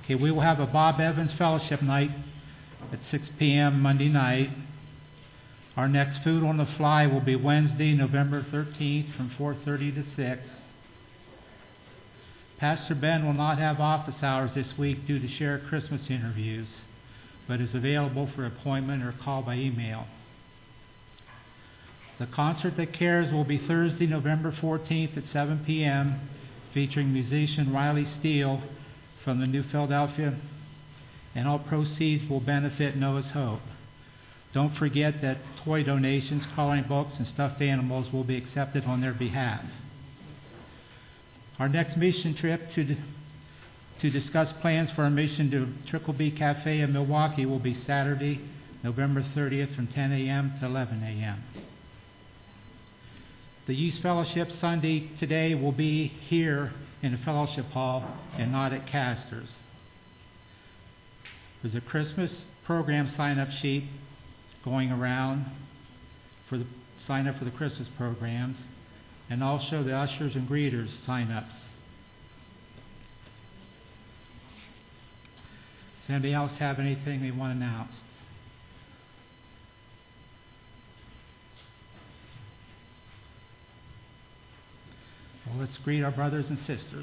Okay, we will have a Bob Evans Fellowship Night at 6 p.m. Monday night. Our next Food on the Fly will be Wednesday, November 13th from 4:30 to 6. Pastor Ben will not have office hours this week due to share Christmas interviews, but is available for appointment or call by email. The Concert That Cares will be Thursday, November 14th at 7 p.m., featuring musician Riley Steele from the New Philadelphia, and all proceeds will benefit Noah's Hope. Don't forget that toy donations, coloring books, and stuffed animals will be accepted on their behalf. Our next mission trip to discuss plans for our mission to Triple B Cafe in Milwaukee will be Saturday, November 30th from 10 a.m. to 11 a.m. The Youth Fellowship Sunday today will be here in the Fellowship Hall and not at Castor's. There's a Christmas program sign-up sheet going around for the sign up for the Christmas programs, and also the ushers and greeters sign-ups. Does anybody else have anything they want to announce? Well, let's greet our brothers and sisters.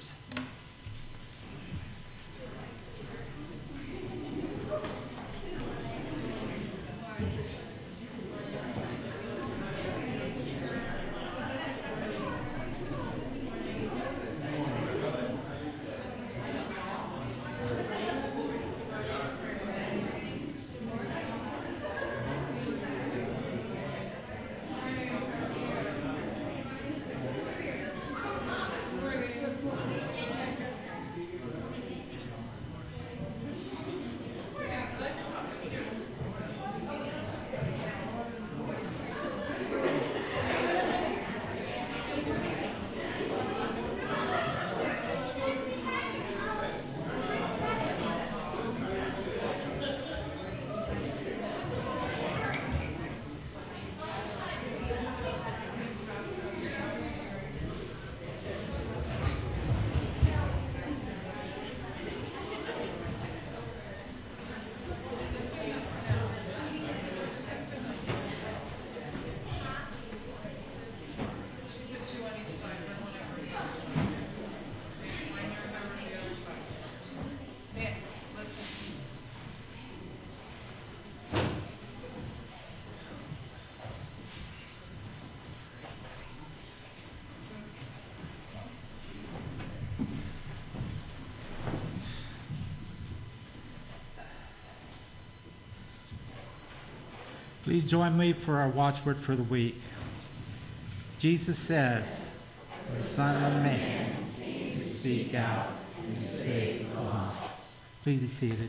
Please join me for our watchword for the week. Jesus says, the Son of Man came to seek out and save the lost. Please be seated.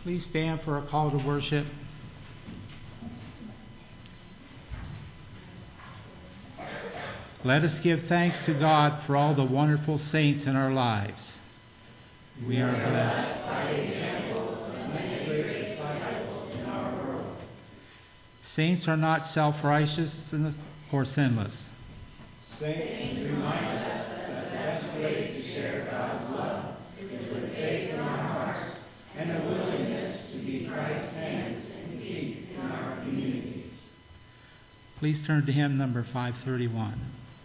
Please stand for a call to worship. Let us give thanks to God for all the wonderful saints in our lives. We are blessed by the example of many great disciples in our world. Saints are not self-righteous or sinless. Saints remind us that the best way to share God's love is with faith in our hearts and a willingness to be Christ's hands and feet in our communities. Please turn to hymn number 531.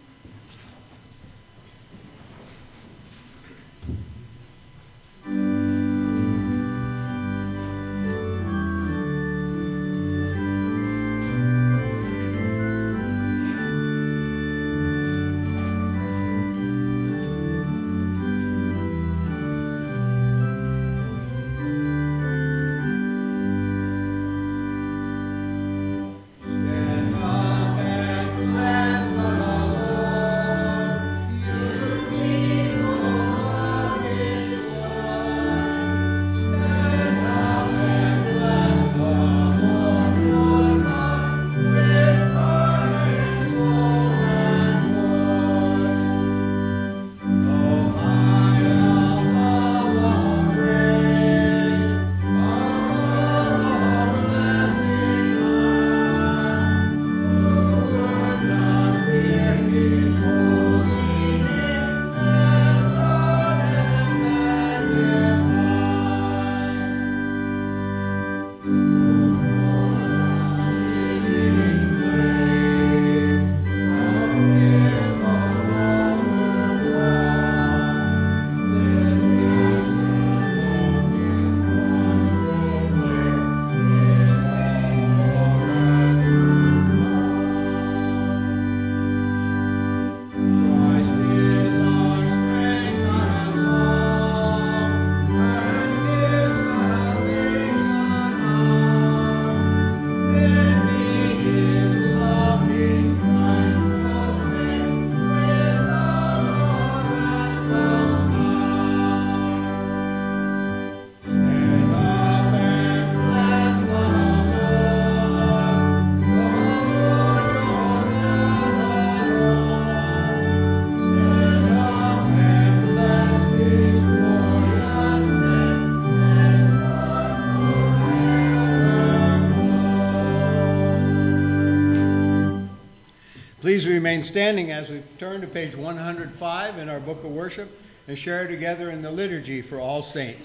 Please remain standing as we turn to page 105 in our book of worship and share together in the liturgy for all saints.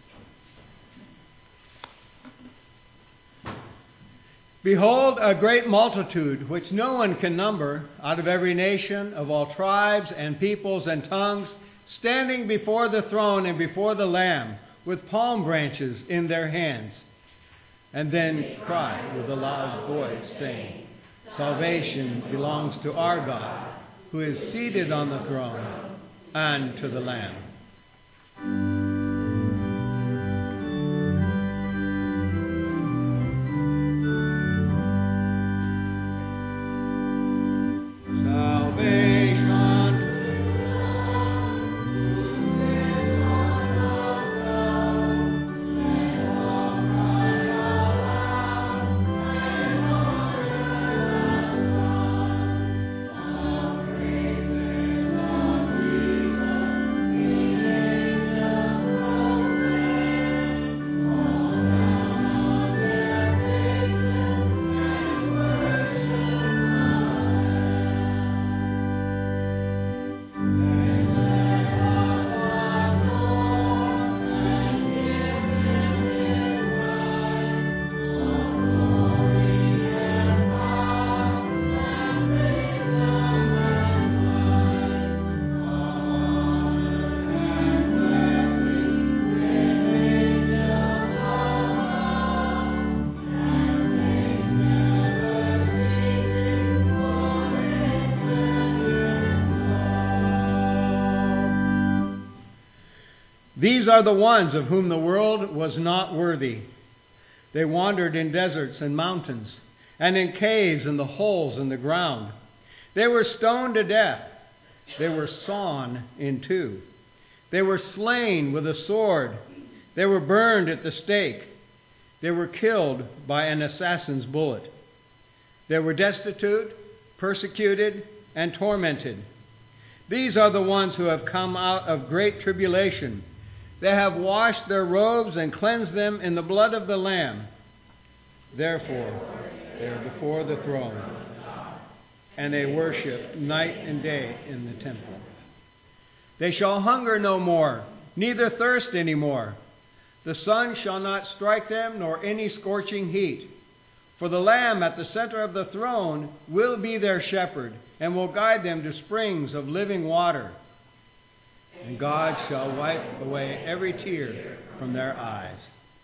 Behold, a great multitude, which no one can number, out of every nation, of all tribes and peoples and tongues, standing before the throne and before the Lamb, with palm branches in their hands. And then cry with a loud voice, saying, Salvation belongs to our God, who is seated on the throne, and to the Lamb. These are the ones of whom the world was not worthy. They wandered in deserts and mountains, and in caves and the holes in the ground. They were stoned to death. They were sawn in two. They were slain with a sword. They were burned at the stake. They were killed by an assassin's bullet. They were destitute, persecuted, and tormented. These are the ones who have come out of great tribulation. They have washed their robes and cleansed them in the blood of the Lamb. Therefore, they are before the throne, and they worship night and day in the temple. They shall hunger no more, neither thirst any more. The sun shall not strike them, nor any scorching heat. For the Lamb at the center of the throne will be their shepherd, and will guide them to springs of living water. And God shall wipe away every tear from their eyes.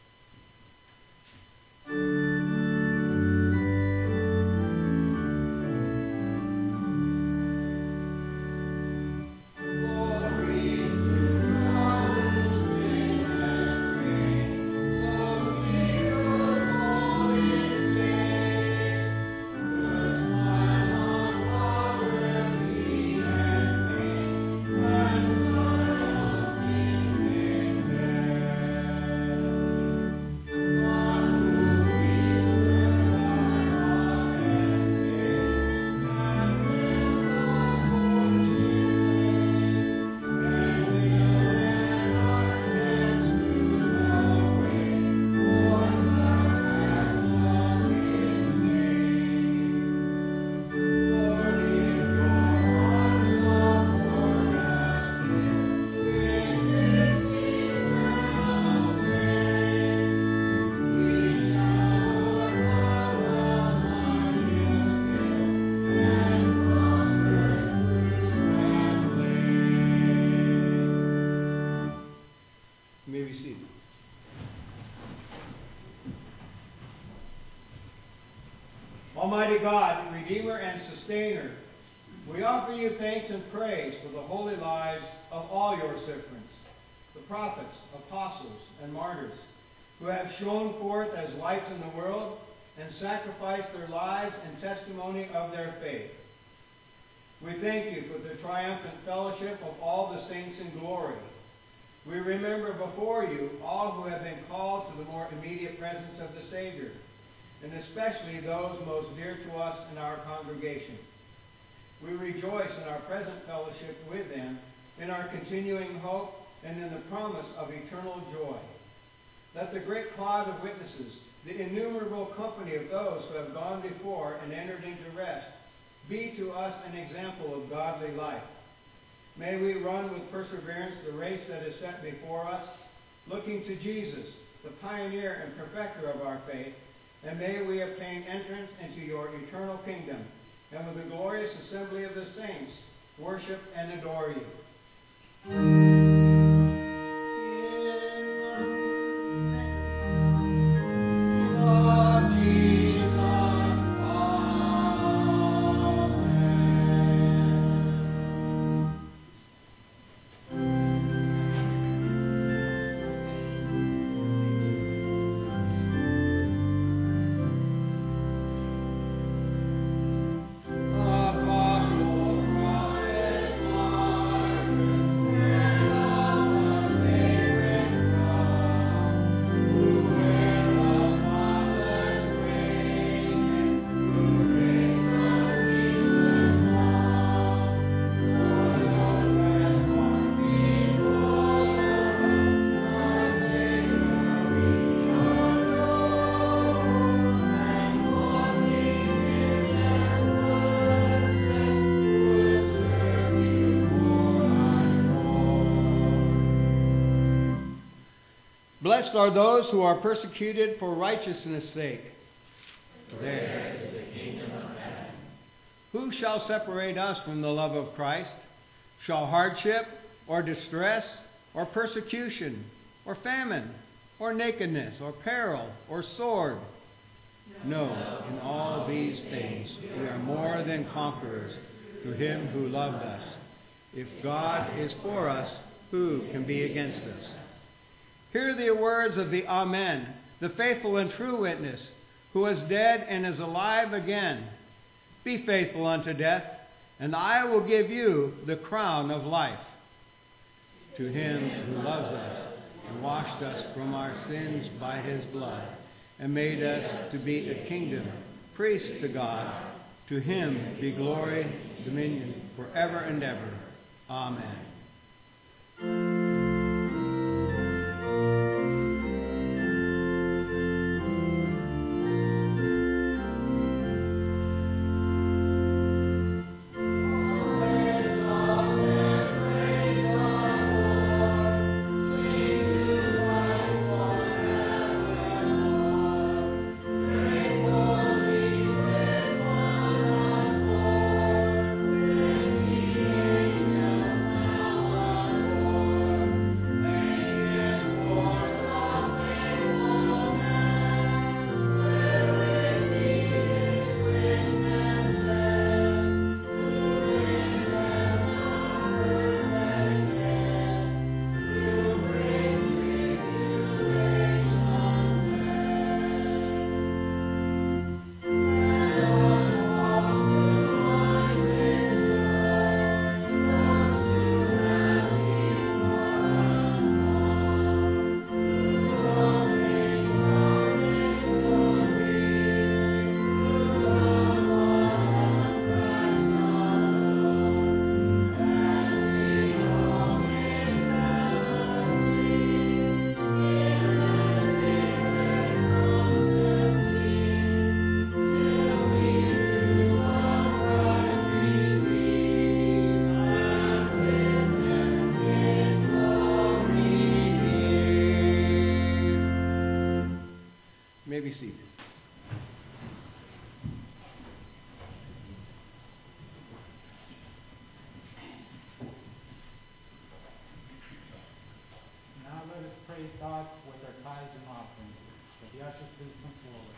Almighty God, Redeemer and Sustainer, we offer you thanks and praise for the holy lives of all your servants, the prophets, apostles, and martyrs, who have shone forth as lights in the world and sacrificed their lives in testimony of their faith. We thank you for the triumphant fellowship of all the saints in glory. We remember before you all who have been called to the more immediate presence of the Savior, and especially those most dear to us in our congregation. We rejoice in our present fellowship with them, in our continuing hope, and in the promise of eternal joy. Let the great cloud of witnesses, the innumerable company of those who have gone before and entered into rest, be to us an example of godly life. May we run with perseverance the race that is set before us, looking to Jesus, the pioneer and perfecter of our faith, and may we obtain entrance into your eternal kingdom, and with the glorious assembly of the saints, worship and adore you. Blessed are those who are persecuted for righteousness' sake. For theirs is the kingdom of heaven. Who shall separate us from the love of Christ? Shall hardship, or distress, or persecution, or famine, or nakedness, or peril, or sword? No, in all these things we are more than conquerors through him who loved us. If God is for us, who can be against us? Hear the words of the Amen, the faithful and true witness, who is dead and is alive again. Be faithful unto death, and I will give you the crown of life. To him who loves us and washed us from our sins by his blood, and made us to be a kingdom, priests to God. To him be glory, dominion, forever and ever. Amen. You may be seated. Now let us praise God with our tithes and offerings. Will the ushers please come forward?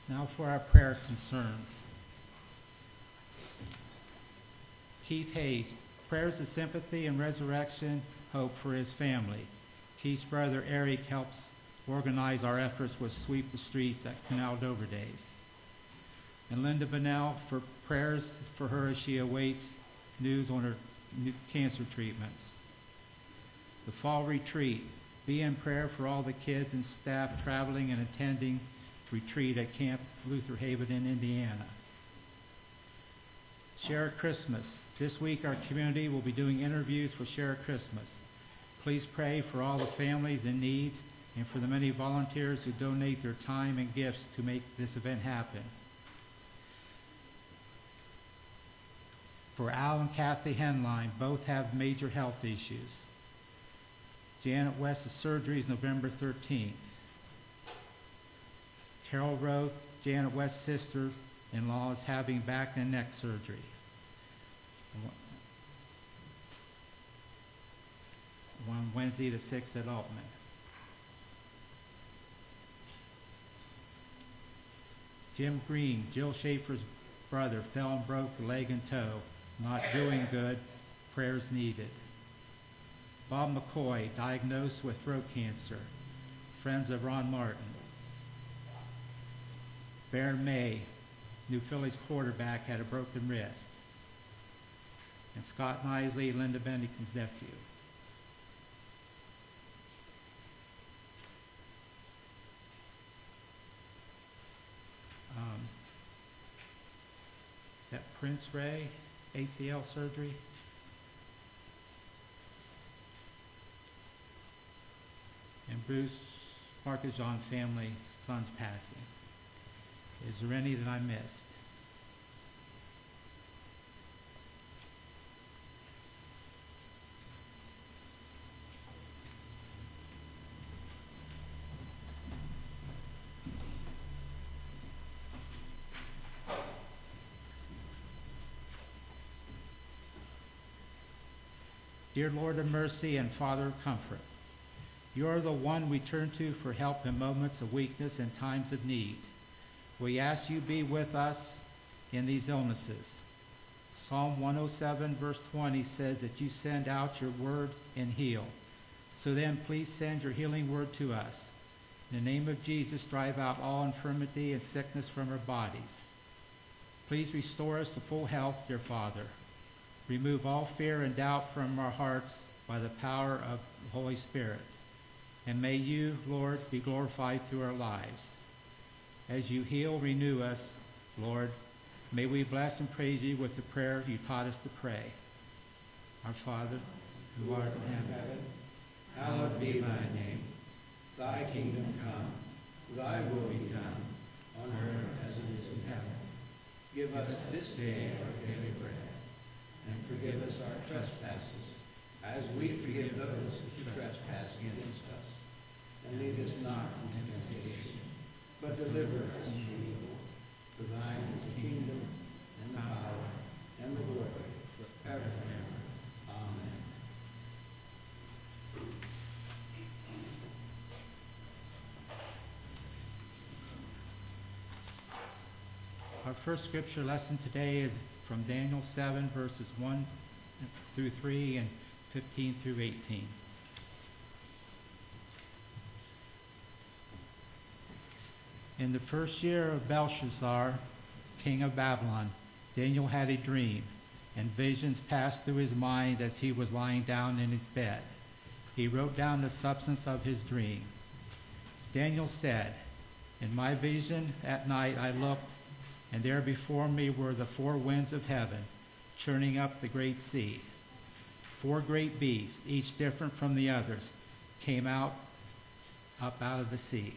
Now for our prayer concerns. Keith Hayes, prayers of sympathy and resurrection hope for his family. Keith's brother Eric helps organize our efforts with Sweep the Streets at Canal Dover Days. And Linda Bonnell for prayers for her as she awaits news on her cancer treatments. The fall retreat. Be in prayer for all the kids and staff traveling and attending retreat at Camp Luther Haven in Indiana. Share Christmas. This week our community will be doing interviews for Share Christmas. Please pray for all the families in need and for the many volunteers who donate their time and gifts to make this event happen. For Al and Kathy Henline, both have major health issues. Janet West's surgery is November 13th. Carol Rowe, Janet West's sister-in-law, is having back and neck surgery. On Wednesday the 6th at Altman. Jim Green, Jill Schaefer's brother, fell and broke the leg and toe. Not doing good. Prayers needed. Bob McCoy, diagnosed with throat cancer. Friends of Ron Martin. Baron May, New Phillies quarterback, had a broken wrist. And Scott Nisley, Linda Bennington's nephew. That Prince Ray, ACL surgery. And Bruce Marcajon family, son's passing. Is there any that I missed? Dear Lord of mercy and Father of comfort, you are the one we turn to for help in moments of weakness and times of need. We ask you be with us in these illnesses. Psalm 107 verse 20 says that you send out your word and heal. So then please send your healing word to us. In the name of Jesus, drive out all infirmity and sickness from our bodies. Please restore us to full health, dear Father. Remove all fear and doubt from our hearts by the power of the Holy Spirit. And may you, Lord, be glorified through our lives. As you heal, renew us, Lord. May we bless and praise you with the prayer you taught us to pray. Our Father, who art in heaven, hallowed be thy name. Thy kingdom come, thy will be done, on earth as it is in heaven. Give us this day our daily bread, and forgive us our trespasses, as we forgive those who trespass against us. And lead us not into temptation, but deliver us from evil. For thine is the kingdom, and the power, and the glory, forever and ever. Amen. Our first scripture lesson today is from Daniel 7, verses 1 through 3 and 15 through 18. In the first year of Belshazzar, king of Babylon, Daniel had a dream, and visions passed through his mind as he was lying down in his bed. He wrote down the substance of his dream. Daniel said, in my vision at night I looked, and there before me were the four winds of heaven, churning up the great sea. Four great beasts, each different from the others, came up out of the sea.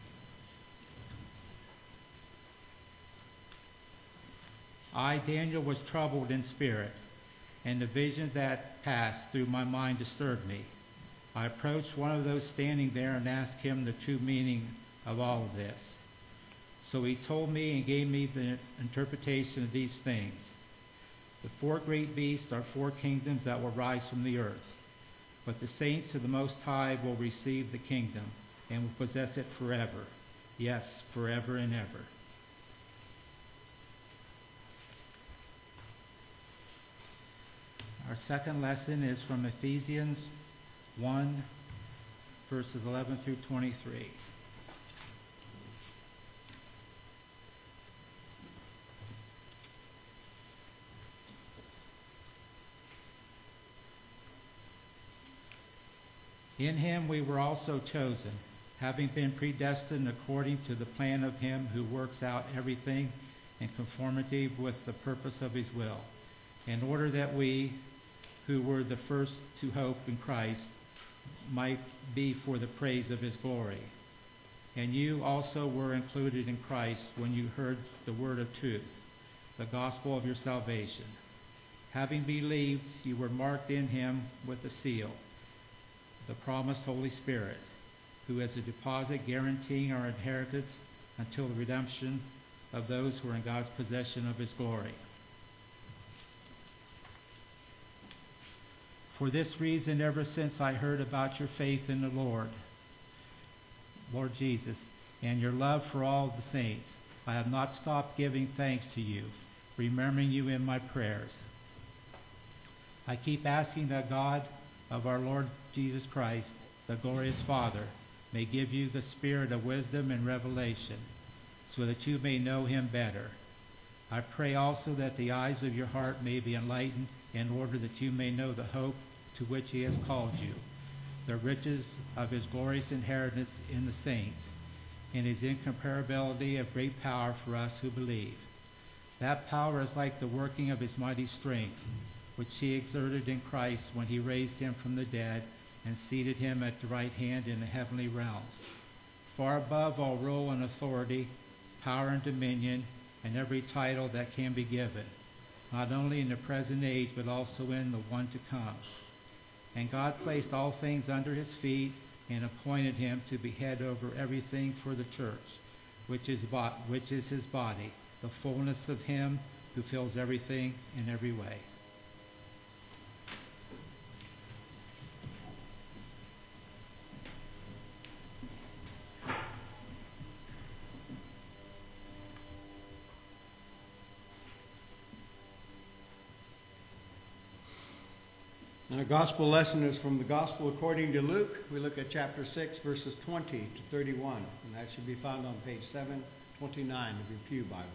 I, Daniel, was troubled in spirit, and the visions that passed through my mind disturbed me. I approached one of those standing there and asked him the true meaning of all of this. So he told me and gave me the interpretation of these things. The four great beasts are four kingdoms that will rise from the earth. But the saints of the Most High will receive the kingdom and will possess it forever. Yes, forever and ever. Our second lesson is from Ephesians 1, verses 11 through 23. In him we were also chosen, having been predestined according to the plan of him who works out everything in conformity with the purpose of his will, in order that we, who were the first to hope in Christ, might be for the praise of his glory. And you also were included in Christ when you heard the word of truth, the gospel of your salvation. Having believed, you were marked in him with a seal, the promised Holy Spirit, who is a deposit guaranteeing our inheritance until the redemption of those who are in God's possession of his glory. For this reason, ever since I heard about your faith in the Lord Jesus, and your love for all the saints, I have not stopped giving thanks to you, remembering you in my prayers. I keep asking that God of our Lord Jesus Christ, the glorious Father, may give you the spirit of wisdom and revelation, so that you may know him better. I pray also that the eyes of your heart may be enlightened, in order that you may know the hope to which he has called you, the riches of his glorious inheritance in the saints, and his incomparability of great power for us who believe. That power is like the working of his mighty strength, which he exerted in Christ when he raised him from the dead and seated him at the right hand in the heavenly realms, far above all rule and authority, power and dominion, and every title that can be given, not only in the present age, but also in the one to come. And God placed all things under his feet and appointed him to be head over everything for the church, which is his body, the fullness of him who fills everything in every way. Our gospel lesson is from the Gospel according to Luke. We look at chapter 6, verses 20 to 31, and that should be found on page 729 of your Pew Bible.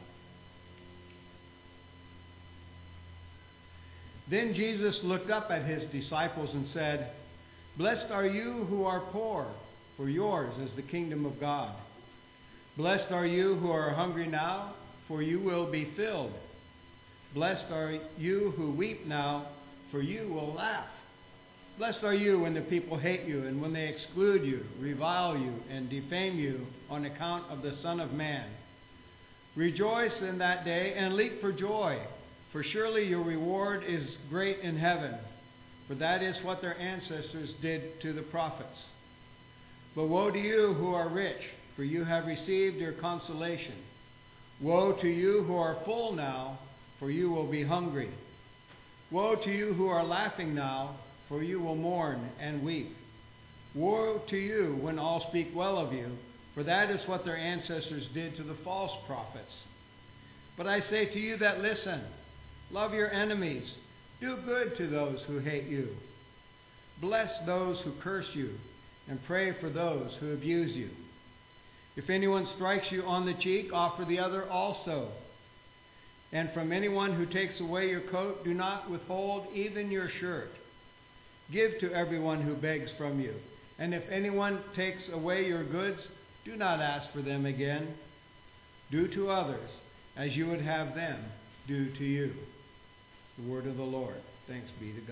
Then Jesus looked up at his disciples and said, "Blessed are you who are poor, for yours is the kingdom of God. Blessed are you who are hungry now, for you will be filled. Blessed are you who weep now, for you will laugh. Blessed are you when the people hate you, and when they exclude you, revile you, and defame you on account of the Son of Man. Rejoice in that day and leap for joy, for surely your reward is great in heaven, for that is what their ancestors did to the prophets. But woe to you who are rich, for you have received your consolation. Woe to you who are full now, for you will be hungry. Woe to you who are laughing now, for you will mourn and weep. Woe to you when all speak well of you, for that is what their ancestors did to the false prophets. But I say to you that listen, love your enemies, do good to those who hate you. Bless those who curse you, and pray for those who abuse you. If anyone strikes you on the cheek, offer the other also. And from anyone who takes away your coat, do not withhold even your shirt. Give to everyone who begs from you. And if anyone takes away your goods, do not ask for them again. Do to others as you would have them do to you." The word of the Lord. Thanks be to God.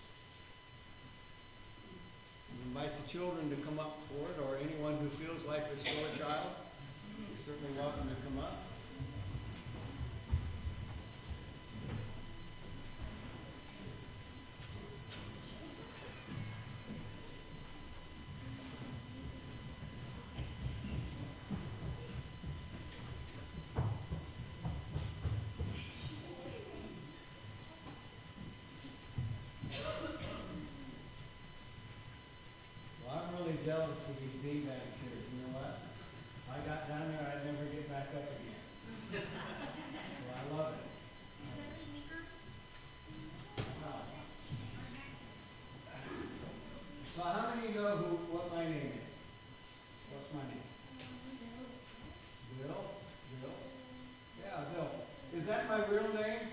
I invite the children to come up forward, or anyone who feels like they're still a child. You're certainly welcome to come up. Jealous of these beanbag chairs. You know what? If I got down there, I'd never get back up again. So I love it. So how many know what my name is? What's my name? Bill? Bill? Yeah, Bill. Is that my real name?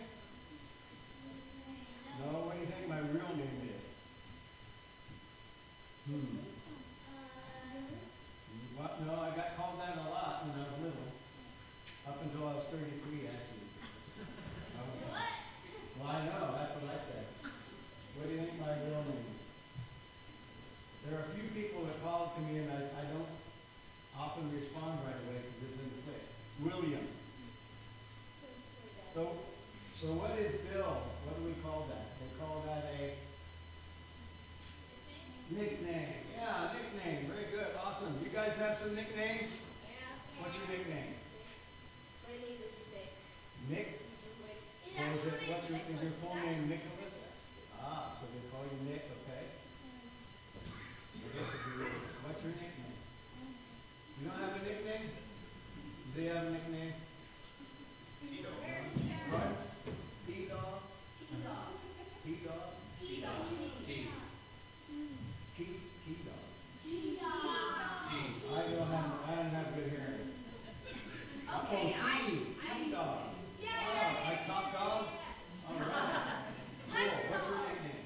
No, what do you think my real name is? What? No, I got called that a lot when I was little. Up until I was 33, actually. Okay. Well, I know, that's what I said. What do you think my real name is? There are a few people that call to me and I don't often respond right away because it's in the quick. William. So what is Bill? What do we call that? They call that a nickname. Yeah, nickname. Very good. Awesome. You guys have some nicknames? Yeah. What's your nickname? My name is Nick. Nick? Or is your full name Nicholas? Ah, so they call you Nick, okay. What's your nickname? You don't have a nickname? Do they have a nickname? T-Dog. What? T-Dog? T-Dog. T-Dog? T-Dog. T-Dog. T-Dog. I don't have good hearing. Okay, T-Dog. Yeah. Like Top Dog? All right. Cool. What's your nickname?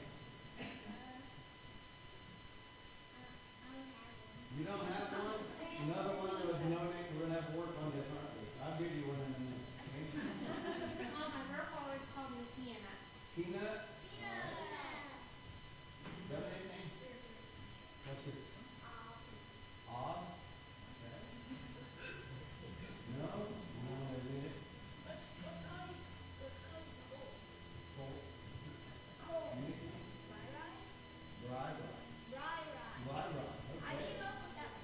You don't have one? Another one that was no nick. We're going to have to work on this, aren't we? I'll give you one in a minute. Okay? My girl always called me Peanut. Peanut? Peanut. You have a nickname? What's yours? Odd? Okay. No? No, I did it. Colt. Nickname? Dry. I Okay. came up with that.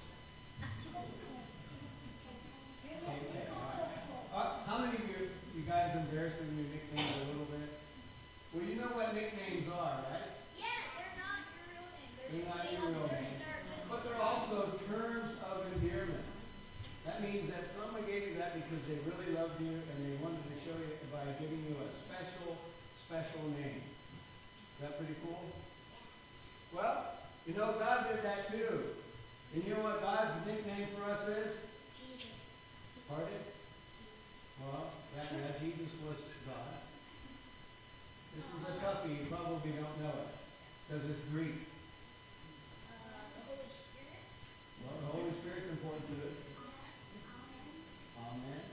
Okay. All right. How many of you guys embarrassing your nicknames a little bit? Well, you know what nicknames are, right? Yeah, they're not your real name. They're not your real name. But they're also terms of endearment. That means that someone gave you that because they really loved you and they wanted to show you by giving you a special name. Is that pretty cool? Well, you know, God did that too. And you know what God's nickname for us is? Jesus. Pardon? Well, yeah, Jesus was God. This is a toughie. You probably don't know it because it's Greek. The Holy Spirit. Well, the Holy Spirit's important to it. Amen.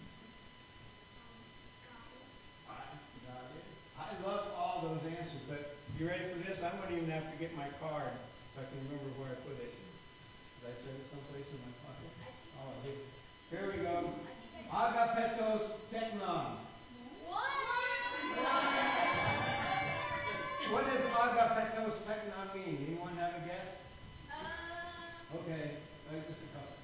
God is. I love all those answers, but you ready for this? I won't even have to get my card so I can remember where I put it. Did I set it someplace in my pocket? Oh, here we go. Agapetos teknon. What does agapetos teknon mean? Anyone have a guess? Okay, just a couple.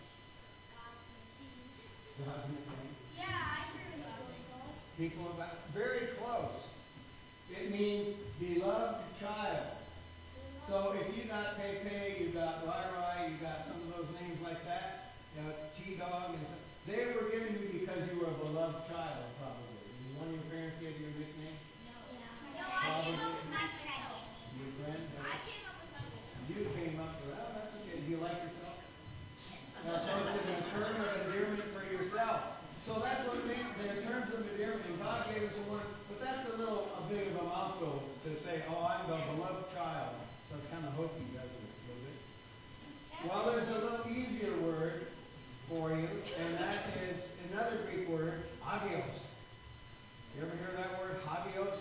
God's nickname. Yeah, I heard about it. People about very close. It means beloved child. So if you got Pepe, you got Rai, you got some of those names like that, you know, T-Dog, and they were given you because you were a beloved child, probably. Did one of your parents give you a nickname? No, I came up with my friend. Your friend? I came up with my friend. You came up with that. That's okay. Do you like yourself? Now, so it's a term of endearment for yourself. So that's what it means. They're terms of endearment. And God gave us a word, but that's a bit of a mouthful to say, oh, I'm the beloved child. So it's kind of hokey, doesn't it? A little bit. Well, there's a little easier word for you, and that is another Greek word, hagios. You ever hear that word, hagios?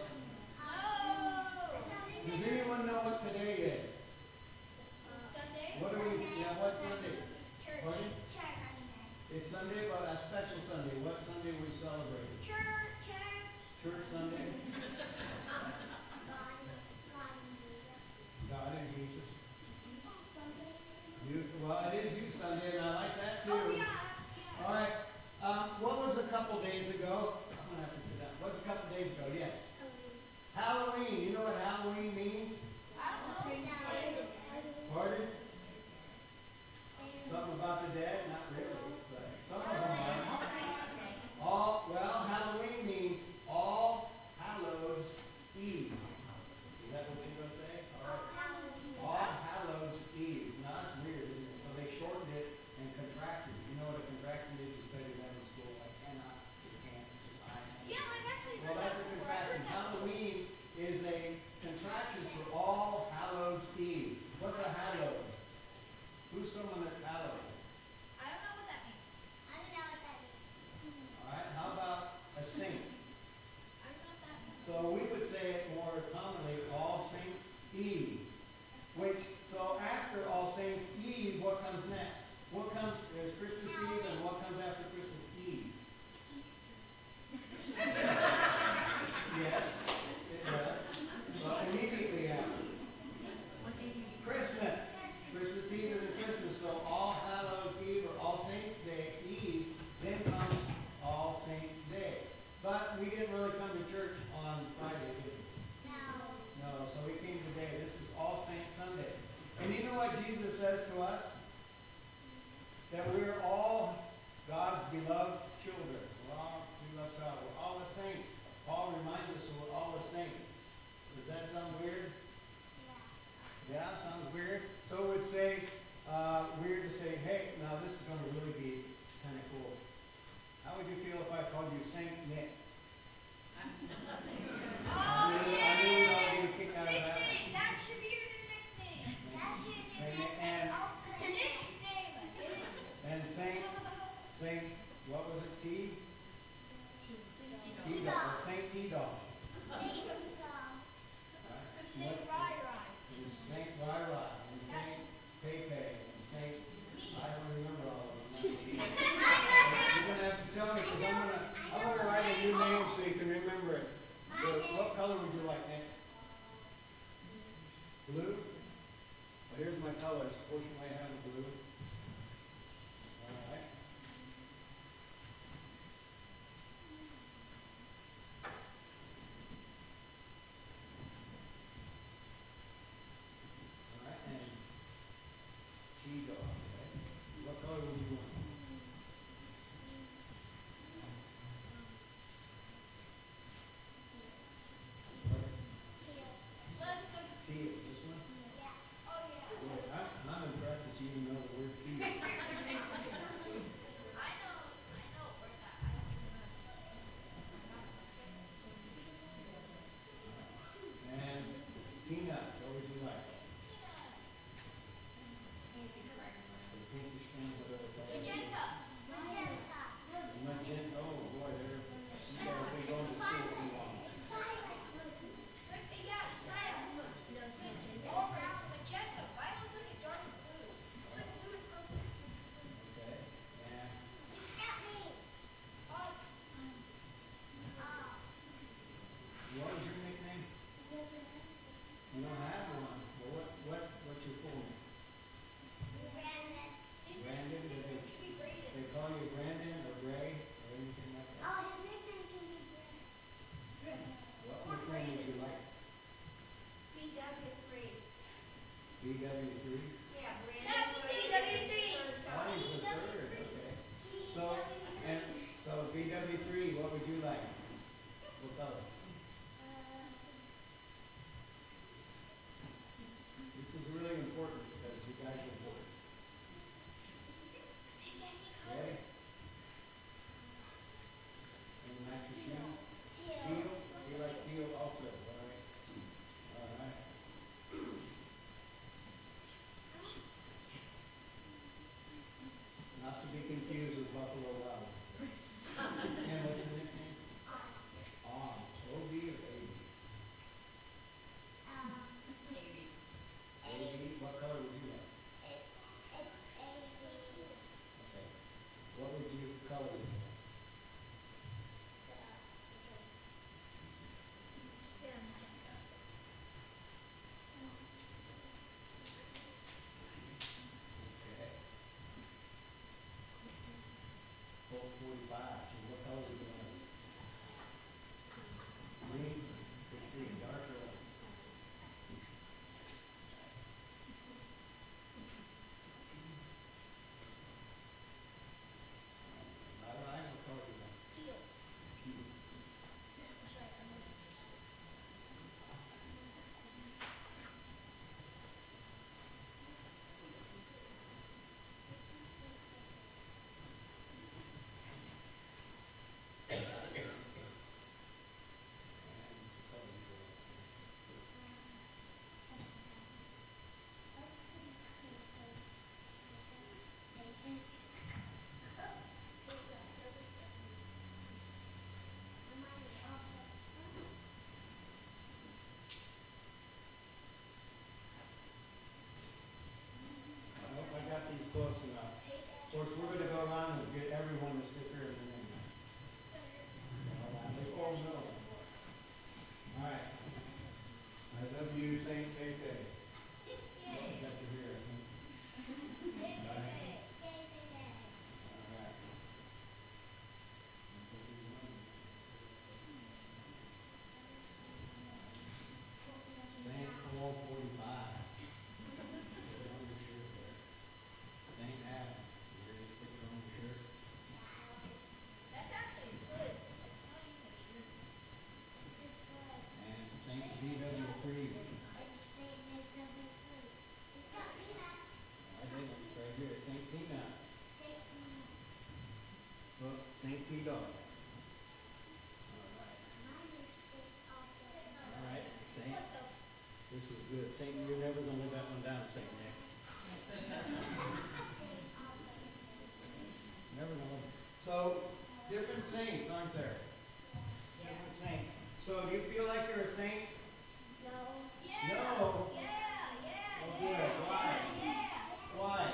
No. Does anyone know what today is? Sunday. What are we? Yeah, what Sunday? Church. Pardon? Church. It's Sunday, but a special Sunday. What Sunday we celebrate? Church. Church Sunday. God and Jesus. Well, it is Youth Sunday, and I like that too. Oh, yeah. All right. What was a couple days ago? I'm gonna have to sit down. What's a couple days ago? Yes. Halloween. You know what Halloween means? Pardon? Something about the dead? Not really, but some of them are. Well, Halloween means All Hallows Eve. Is that what you're going to say? All right. All Hallows someone that's hallowed? I don't know what that means. I don't know what that means. All right. How about a saint? I don't know what that means. So we would say it more commonly, All Saints Eve. So after All Saints Eve, what comes next? What comes is Christmas Eve, and what comes after Christmas Eve? Yes, it does. Well, immediately after. Christmas. Christmas Eve is Christmas. So All Hallows Eve or All Saints Day Eve, then comes All Saints Day. But we didn't really come to church on Friday, did we? No, so we came today. This is All Saints Sunday. And you know what Jesus says to us? That we're all God's beloved children. We're all beloved child. We're all the saints. Paul reminds us that we're all the saints. Does that sound weird? Yeah, sounds weird. So it would say, weird to say, hey, now this is going to really be kind of cool. How would you feel if I called you Saint Nick? I knew we'd all get a kick out of that. Nickname. That should be your new nickname. That should be your nickname. And Saint, what was it, T? T-Dog. Saint T-Dog. Saint Rai. Saint Rai. And Saint Pepe. And Saint, I don't remember all of them. You're going to have to tell me, because I'm going to write a new name so you can remember it. So what color would you like, Nick? Blue? Well, here's my colors. Fortunately, I have a blue. All right. All right, and T-Dog, right? What color would you want? Teal, this one? Boy, I'm impressed that you even know the word teal. And peanut, what would you like? The pinkish thing, whatever color. Magenta. Oh boy, you guys been going to school too long. Okay. And what was your nickname? You don't have one. Well, what's your full name? Brandon? They call you Brandon or Gray or anything like that? What nickname would you like? BW3? Oh, he's the third. Okay. So BW3, what would you like? What color? This is really important because you guys are important. Ready? And match your shoes? Teal? You like teal also, all right? All right. Not to be confused with Buffalo Wild. And what's your nickname? OB or AB? AB, what color would you like? Okay. What would you color would you like? Okay. Colt 45. So what color would you like? Green? Good green, dark or light? All right, what color would you like? Teal. And what color would you like? Saint P. Dog. All right, Saint. This is good. Saint, you're never going to live that one down, Saint Nick. Never going to. So, different saints, aren't there? Different saints. So, do you feel like you're a saint? No. No. Yeah. Oh, good. Why? Why?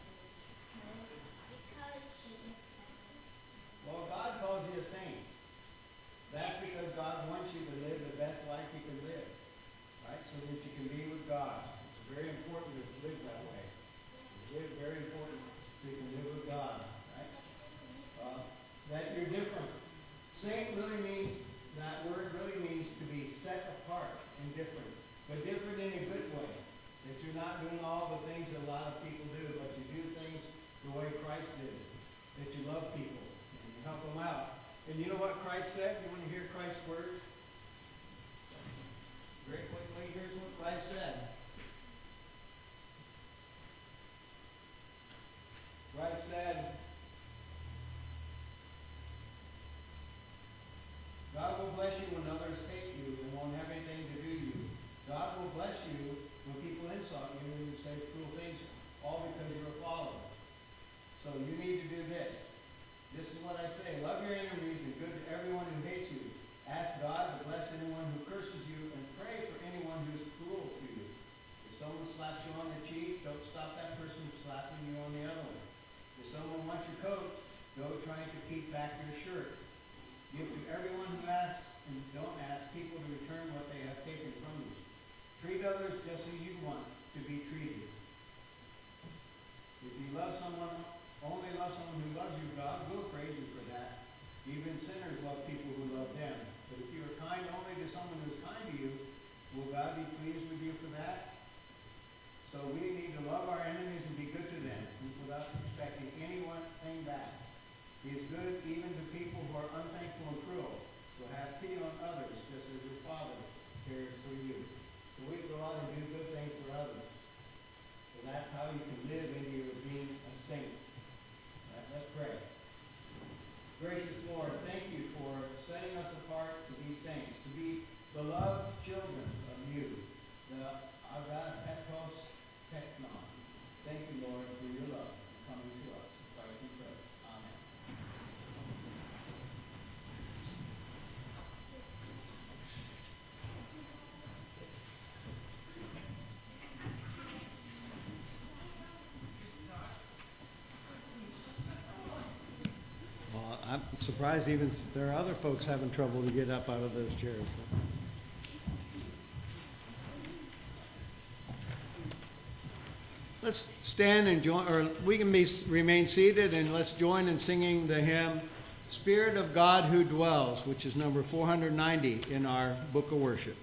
Because Well, God calls you a saint. That's because God wants you to live the best life you can live, right? So that you can be with God. It's very important to live that way. It's very important so you can live with God, right? That you're different. Saint really means, that word really means to be set apart and different. But different in a good way. That you're not doing all the things that a lot of people do, but you do things the way Christ did. That you love people and you help them out. And you know what Christ said? You want to hear Christ's words? Very quickly, here's what Christ said. Christ said, God will bless you when others hate you and won't have anything to do you. God will bless you when people insult you and say cruel things, all because you're a follower. So you need to do this. This is what I say. Love your enemies and good to everyone who hates you. Ask God to bless anyone who curses you and pray for anyone who is cruel to you. If someone slaps you on the cheek, don't stop that person from slapping you on the other one. If someone wants your coat, go trying to keep back your shirt. Give to everyone who asks, and don't ask people to return what they have taken from you. Treat others just as you want to be treated. If you love someone, only love someone who loves you, God will praise you for that. Even sinners love people who love them. But if you are kind only to someone who is kind to you, will God be pleased with you for that? So we need to love our enemies and be good to them without expecting anything back. He is good even to people who are unthankful and cruel. So have pity on others, just as your Father cares for you. So we go out and do good things for others. So that's how you can live into your being a saint. Right, let's pray. Gracious Lord, thank you for setting us apart to be saints, to be beloved children of you, the agapetos technon. Thank you, Lord, for your love coming to us. In Christ we pray. Amen. Well, I'm surprised even there are other folks having trouble to get up out of those chairs. Let's stand and join, or we can remain seated, and let's join in singing the hymn, Spirit of God Who Dwells, which is number 490 in our book of worship.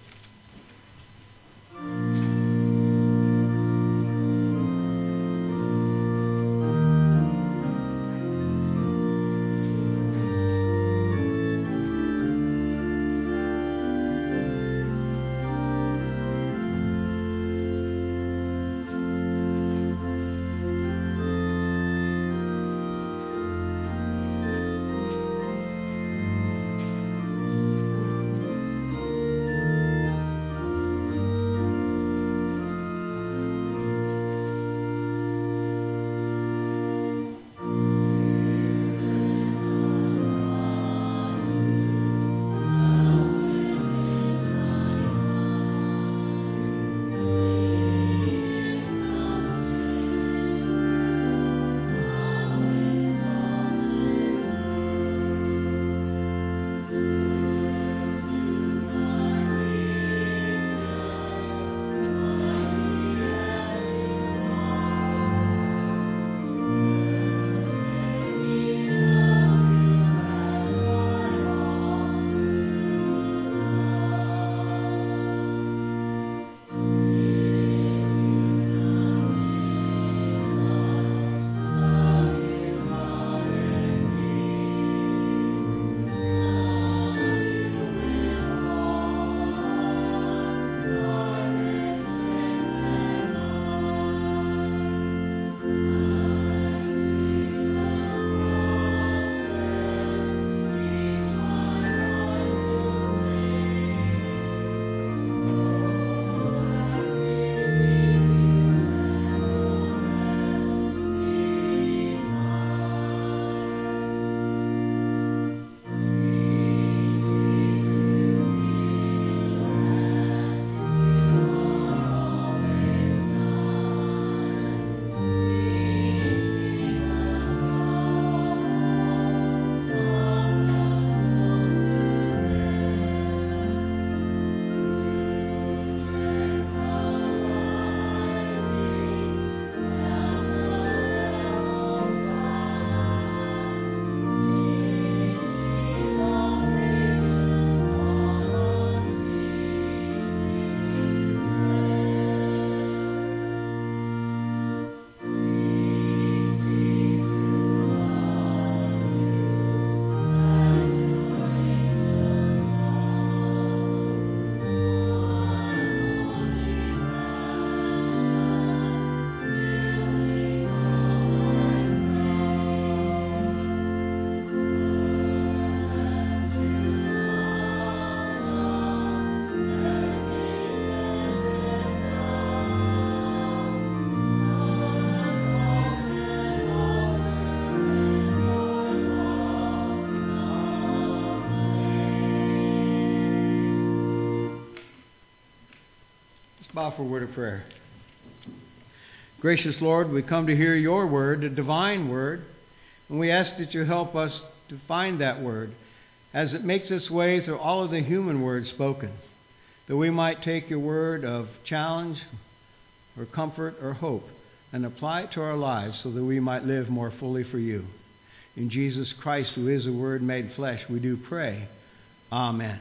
Let's bow for a word of prayer. Gracious Lord, we come to hear your word, a divine word, and we ask that you help us to find that word as it makes its way through all of the human words spoken, that we might take your word of challenge or comfort or hope and apply it to our lives so that we might live more fully for you. In Jesus Christ, who is the Word made flesh, we do pray. Amen.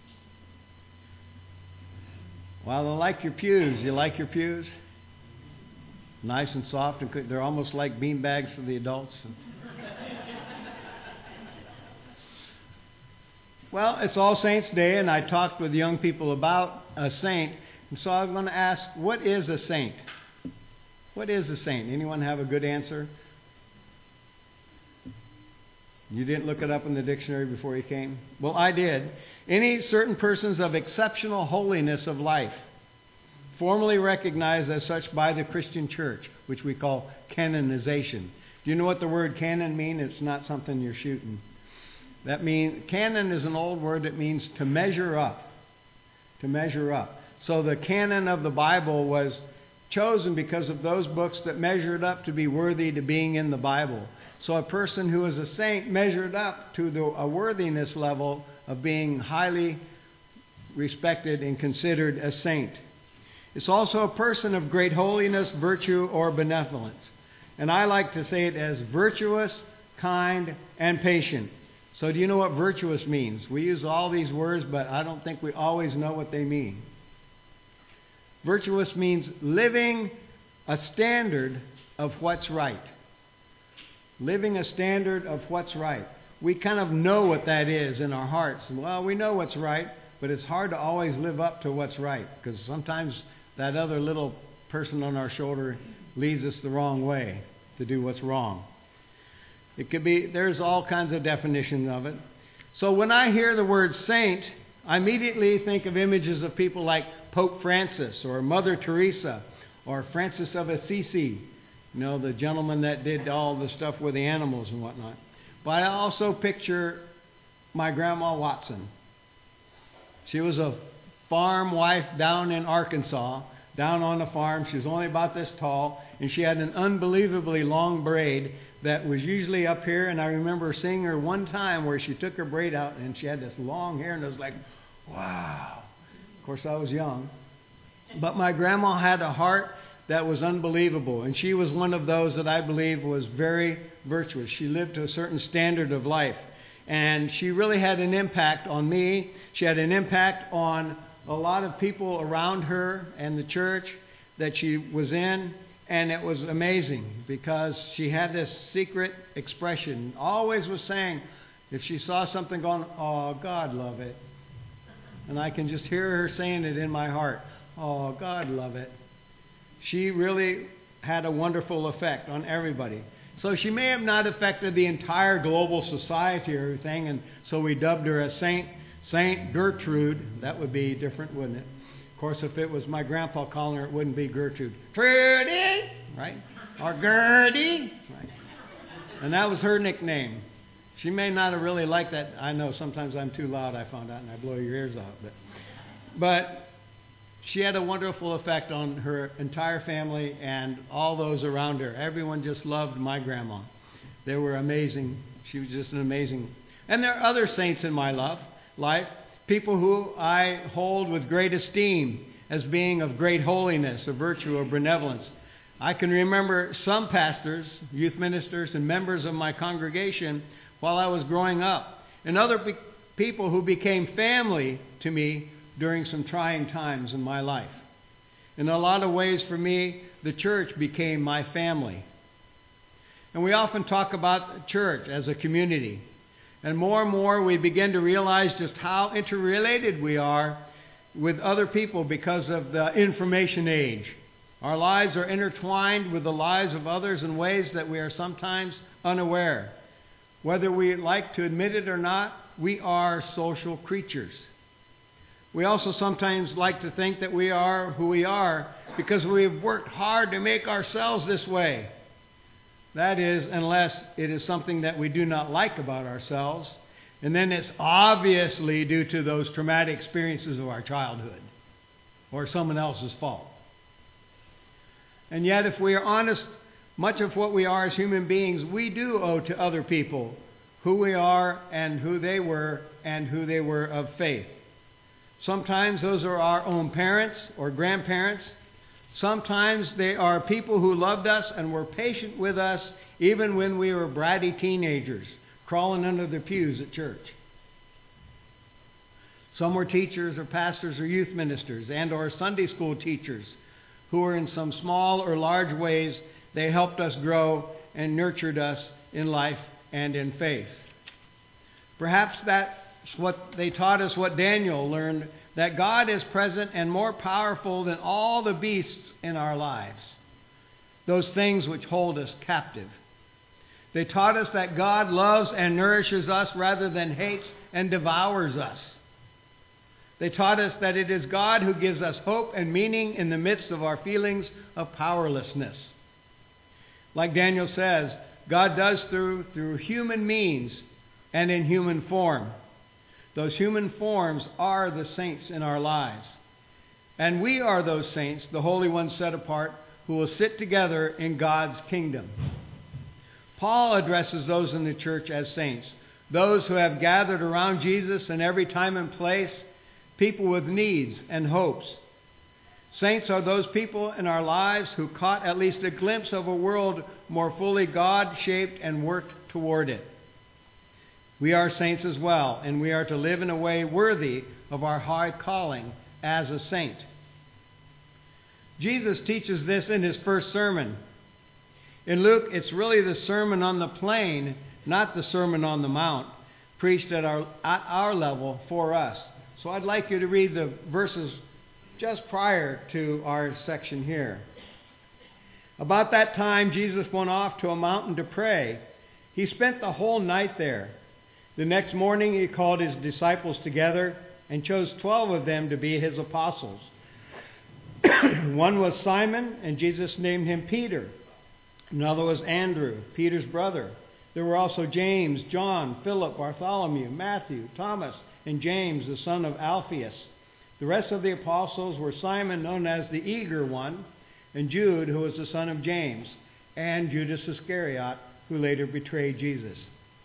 Well, I like your pews. You like your pews? Nice and soft, and they're almost like bean bags for the adults. Well, it's All Saints' Day, and I talked with young people about a saint, and so I was going to ask, what is a saint? What is a saint? Anyone have a good answer? You didn't look it up in the dictionary before you came? Well, I did. Any certain persons of exceptional holiness of life, formally recognized as such by the Christian church, which we call canonization. Do you know what the word canon means? It's not something you're shooting. That means, canon is an old word that means to measure up. To measure up. So the canon of the Bible was chosen because of those books that measured up to be worthy to being in the Bible. So a person who is a saint measured up to a worthiness level of being highly respected and considered a saint. It's also a person of great holiness, virtue, or benevolence. And I like to say it as virtuous, kind, and patient. So do you know what virtuous means? We use all these words, but I don't think we always know what they mean. Virtuous means living a standard of what's right. Living a standard of what's right. We kind of know what that is in our hearts. Well, we know what's right, but it's hard to always live up to what's right, because sometimes that other little person on our shoulder leads us the wrong way to do what's wrong. It could be, there's all kinds of definitions of it. So when I hear the word saint, I immediately think of images of people like Pope Francis or Mother Teresa or Francis of Assisi. You know, the gentleman that did all the stuff with the animals and whatnot. But I also picture my Grandma Watson. She was a farm wife down in Arkansas, down on the farm. She was only about this tall, and she had an unbelievably long braid that was usually up here. And I remember seeing her one time where she took her braid out, and she had this long hair, and it was like, wow. Of course, I was young. But my grandma had a heart that was unbelievable. And she was one of those that I believe was very virtuous. She lived to a certain standard of life. And she really had an impact on me. She had an impact on a lot of people around her and the church that she was in. And it was amazing because she had this secret expression. Always was saying, if she saw something going, oh, God love it. And I can just hear her saying it in my heart. Oh, God love it. She really had a wonderful effect on everybody. So she may have not affected the entire global society or everything, and so we dubbed her as Saint Gertrude. That would be different, wouldn't it? Of course, if it was my grandpa calling her, it wouldn't be Gertrude. Trudy, right? Or Gertie, right? And that was her nickname. She may not have really liked that. I know sometimes I'm too loud, I found out, and I blow your ears out. But she had a wonderful effect on her entire family and all those around her. Everyone just loved my grandma. They were amazing. She was just an amazing. And there are other saints in my life, people who I hold with great esteem as being of great holiness, of virtue, of benevolence. I can remember some pastors, youth ministers, and members of my congregation while I was growing up, and other people who became family to me during some trying times in my life. In a lot of ways for me, the church became my family. And we often talk about the church as a community. And more we begin to realize just how interrelated we are with other people because of the information age. Our lives are intertwined with the lives of others in ways that we are sometimes unaware. Whether we like to admit it or not, we are social creatures. We also sometimes like to think that we are who we are because we've worked hard to make ourselves this way. That is, unless it is something that we do not like about ourselves, and then it's obviously due to those traumatic experiences of our childhood. or someone else's fault. And yet, if we are honest, much of what we are as human beings, we do owe to other people who we are and who they were of faith. Sometimes those are our own parents or grandparents. Sometimes they are people who loved us and were patient with us even when we were bratty teenagers crawling under the pews at church. Some were teachers or pastors or youth ministers and or Sunday school teachers who were in some small or large ways, they helped us grow and nurtured us in life and in faith. Perhaps that's what they taught us, what Daniel learned, that God is present and more powerful than all the beasts in our lives, those things which hold us captive. They taught us that God loves and nourishes us rather than hates and devours us. They taught us that it is God who gives us hope and meaning in the midst of our feelings of powerlessness. Like Daniel says, God does through human means and in human form. Those human forms are the saints in our lives. And we are those saints, the holy ones set apart, who will sit together in God's kingdom. Paul addresses those in the church as saints, those who have gathered around Jesus in every time and place, people with needs and hopes. Saints are those people in our lives who caught at least a glimpse of a world more fully God-shaped and worked toward it. We are saints as well, and we are to live in a way worthy of our high calling as a saint. Jesus teaches this in his first sermon. In Luke, it's really the Sermon on the Plain, not the Sermon on the Mount, preached at our level for us. So I'd like you to read the verses just prior to our section here. About that time, Jesus went off to a mountain to pray. He spent the whole night there. The next morning, he called his disciples together and chose 12 of them to be his apostles. One was Simon, and Jesus named him Peter. Another was Andrew, Peter's brother. There were also James, John, Philip, Bartholomew, Matthew, Thomas, and James, the son of Alphaeus. The rest of the apostles were Simon, known as the Eager One, and Jude, who was the son of James, and Judas Iscariot, who later betrayed Jesus.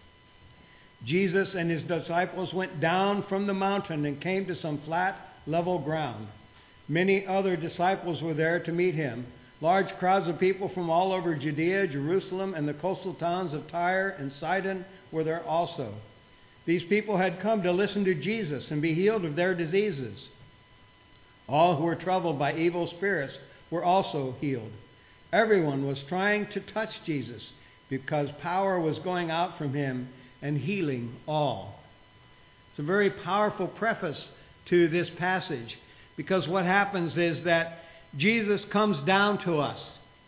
Jesus and his disciples went down from the mountain and came to some flat, level ground. Many other disciples were there to meet him. Large crowds of people from all over Judea, Jerusalem, and the coastal towns of Tyre and Sidon were there also. These people had come to listen to Jesus and be healed of their diseases. All who were troubled by evil spirits were also healed. Everyone was trying to touch Jesus because power was going out from him and healing all. It's a very powerful preface to this passage, because what happens is that Jesus comes down to us.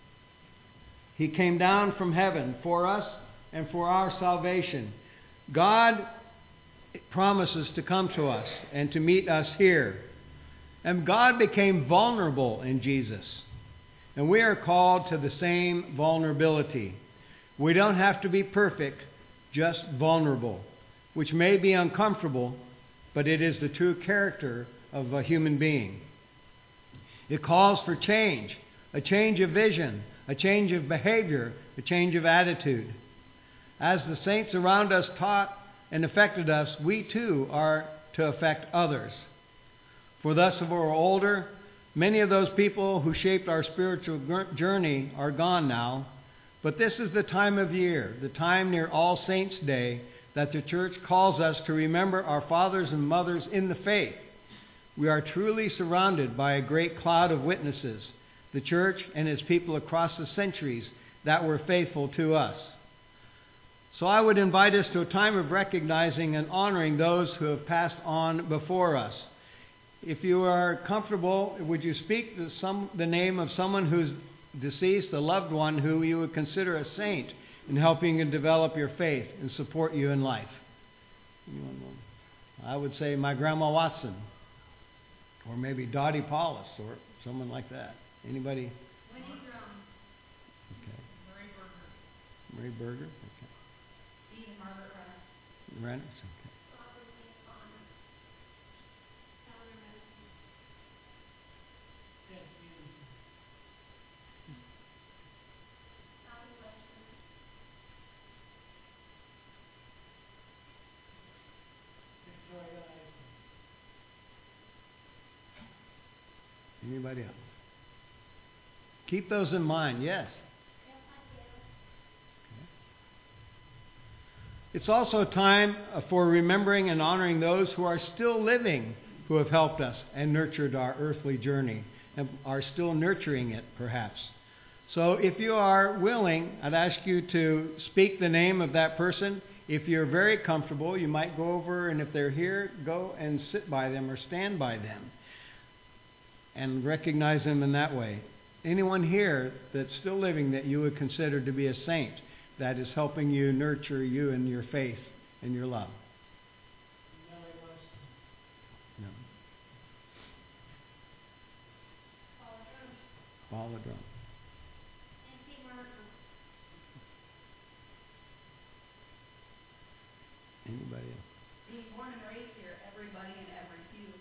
He came down from heaven for us and for our salvation. God promises to come to us and to meet us here. And God became vulnerable in Jesus. And we are called to the same vulnerability. We don't have to be perfect, just vulnerable, which may be uncomfortable, but it is the true character of a human being. It calls for change, a change of vision, a change of behavior, a change of attitude. As the saints around us taught and affected us, we too are to affect others. For thus of our older, many of those people who shaped our spiritual journey are gone now. But this is the time of year, the time near All Saints' Day, that the church calls us to remember our fathers and mothers in the faith. We are truly surrounded by a great cloud of witnesses, the church and its people across the centuries that were faithful to us. So I would invite us to a time of recognizing and honoring those who have passed on before us. If you are comfortable, would you speak the name of someone who's deceased, a loved one who you would consider a saint in helping you develop your faith and support you in life? I would say my Grandma Watson, or maybe Dottie Paulus, or someone like that. Anybody? Winnie Drum. Okay. Murray Berger. Murray Berger? Okay. Dean Margaret Russ. Rennes? Okay. Anybody else? Keep those in mind, yes. It's also time for remembering and honoring those who are still living, who have helped us and nurtured our earthly journey and are still nurturing it, perhaps. So if you are willing, I'd ask you to speak the name of that person. If you're very comfortable, you might go over, and if they're here, go and sit by them or stand by them and recognize them in that way. Anyone here that's still living that you would consider to be a saint that is helping you nurture you in your faith and your love? No. Paula Drum. Nancy Margaret. Anybody else? Being born and raised here, everybody in every pew.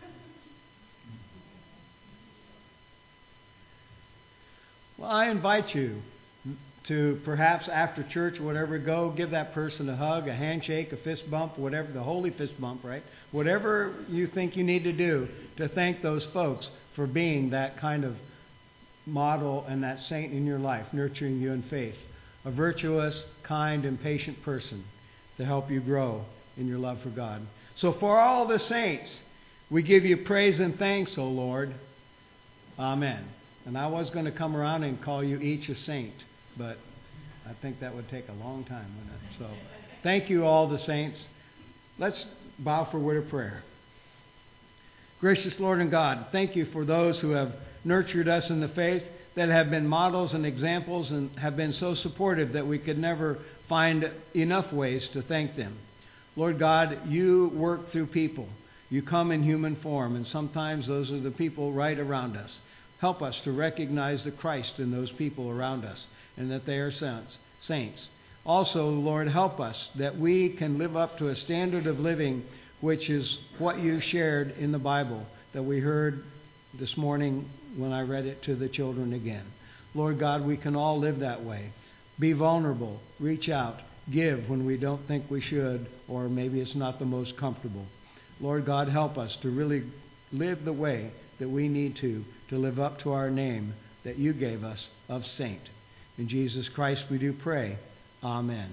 Well, I invite you to perhaps after church, whatever, go give that person a hug, a handshake, a fist bump, whatever, the holy fist bump, right? Whatever you think you need to do to thank those folks for being that kind of model and that saint in your life, nurturing you in faith. A virtuous, kind, and patient person to help you grow in your love for God. So for all the saints, we give you praise and thanks, O Lord. Amen. And I was going to come around and call you each a saint, but I think that would take a long time, wouldn't it? So thank you, all the saints. Let's bow for a word of prayer. Gracious Lord and God, thank you for those who have nurtured us in the faith, that have been models and examples and have been so supportive that we could never find enough ways to thank them. Lord God, you work through people. You come in human form, and sometimes those are the people right around us. Help us to recognize the Christ in those people around us and that they are saints. Also, Lord, help us that we can live up to a standard of living which is what you shared in the Bible that we heard this morning when I read it to the children again. Lord God, we can all live that way. Be vulnerable, reach out, give when we don't think we should, or maybe it's not the most comfortable. Lord God, help us to really live the way that we need to live up to our name that you gave us of saint. In Jesus Christ we do pray. Amen.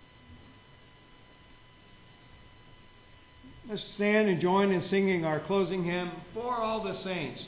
Let's stand and join in singing our closing hymn, For All the Saints.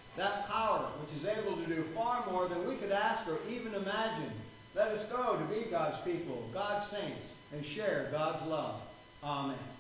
that power which is able to do far more than we could ask or even imagine. Let us go to be God's people, God's saints, and share God's love. Amen.